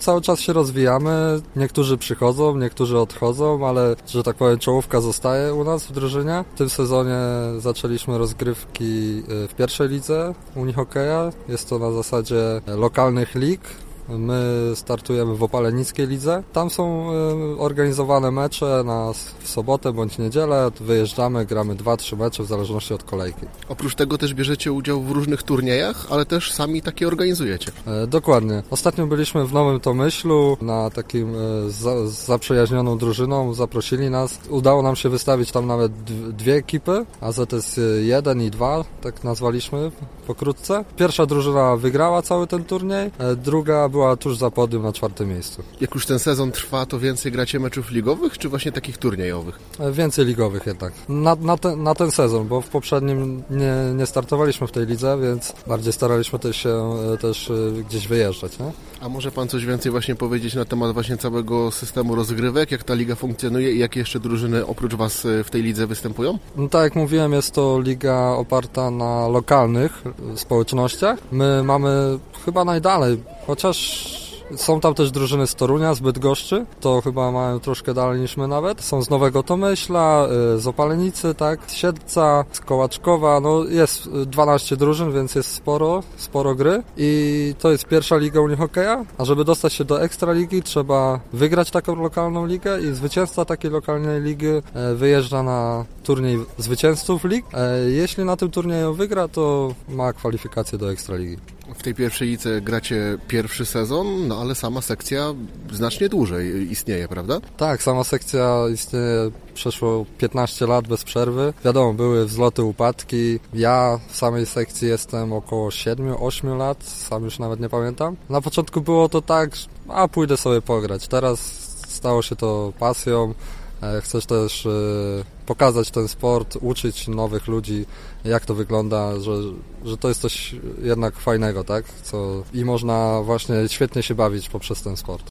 cały czas się rozwijamy. Niektórzy przychodzą, niektórzy odchodzą, ale, że tak powiem, czołówka zostaje u nas w drużynie. W tym sezonie zaczęliśmy rozgrywki w pierwszej lidze Unihokeja. Jest to na zasadzie lokalnych lig. My startujemy w Opalenickiej lidze. Tam są organizowane mecze w sobotę bądź niedzielę. Wyjeżdżamy, gramy 2-3 mecze w zależności od kolejki. Oprócz tego też bierzecie udział w różnych turniejach, ale też sami takie organizujecie. Dokładnie. Ostatnio byliśmy w Nowym Tomyślu na takim z zaprzyjaźnioną drużyną. Zaprosili nas. Udało nam się wystawić tam nawet dwie ekipy. AZS 1 i 2, tak nazwaliśmy pokrótce. Pierwsza drużyna wygrała cały ten turniej, druga była tuż za podium na 4. miejscu. Jak już ten sezon trwa, to więcej gracie meczów ligowych, czy właśnie takich turniejowych? Więcej ligowych jednak. Na ten sezon, bo w poprzednim nie startowaliśmy w tej lidze, więc bardziej staraliśmy się też gdzieś wyjeżdżać. Nie? A może pan coś więcej właśnie powiedzieć na temat właśnie całego systemu rozgrywek, jak ta liga funkcjonuje i jakie jeszcze drużyny oprócz was w tej lidze występują? No tak jak mówiłem, jest to liga oparta na lokalnych społecznościach. My mamy chyba najdalej, chociaż są tam też drużyny z Torunia, z Bydgoszczy, to chyba mają troszkę dalej niż my nawet. Są z Nowego Tomyśla, z Opalenicy, tak, z Siedlca, z Kołaczkowa, no jest 12 drużyn, więc jest sporo gry i to jest pierwsza liga Unihokeja, a żeby dostać się do Ekstraligi trzeba wygrać taką lokalną ligę i zwycięzca takiej lokalnej ligi wyjeżdża na turniej zwycięzców lig. Jeśli na tym turnieju wygra, to ma kwalifikację do Ekstraligi. W tej pierwszej lidze gracie pierwszy sezon, no ale sama sekcja znacznie dłużej istnieje, prawda? Tak, sama sekcja istnieje przeszło 15 lat bez przerwy. Wiadomo, były wzloty, upadki. Ja w samej sekcji jestem około 7-8 lat, sam już nawet nie pamiętam. Na początku było to tak, pójdę sobie pograć. Teraz stało się to pasją. Chcesz też pokazać ten sport, uczyć nowych ludzi, jak to wygląda, że to jest coś jednak fajnego, tak? I można właśnie świetnie się bawić poprzez ten sport.